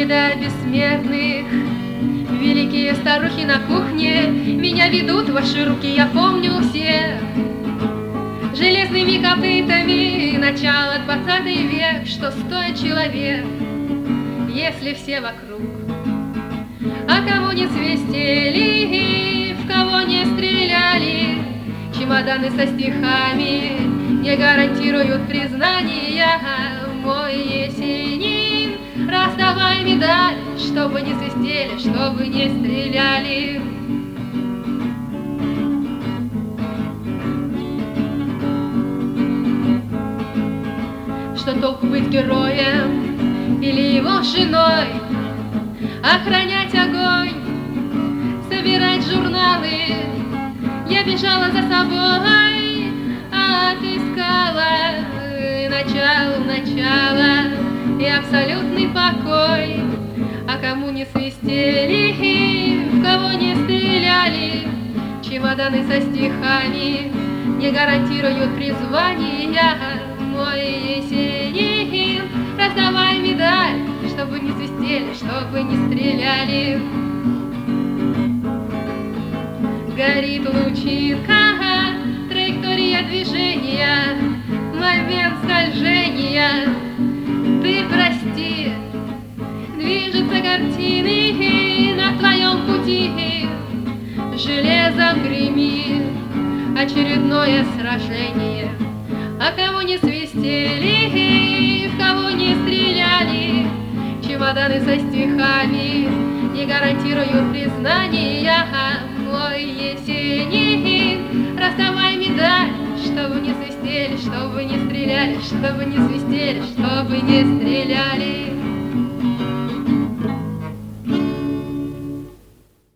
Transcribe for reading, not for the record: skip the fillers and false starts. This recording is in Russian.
череда бессмертных. Великие старухи на кухне меня ведут в ваши руки, я помню всех. Железными копытами начало 20 век, что стоит человек, если все вокруг. А кого не свистели, в кого не стреляли, чемоданы со стихами не гарантируют признания. Мой Есенин, раздавай медаль, чтобы не свистели, чтобы не стреляли. Что толку быть героем или его женой, охранять огонь, собирать журналы. Я бежала за собой, отыскала начало и абсолютный покой. А кому не свистели, в кого не стреляли, чемоданы со стихами не гарантируют призвания. Мой Есенин, раздавай медаль, чтобы не свистели, чтобы не стреляли. Горит лучинка, траектория движения, момент скольжения. Ты прости, движутся картины на твоем пути, железом гремит очередное сражение. А кого не свистели, в кого не стреляли, чемоданы со стихами не гарантируют признания. Мой Есенин, раздавай медаль, чтобы не свистели, чтобы не стреляли, чтобы не свистели, чтобы не стреляли.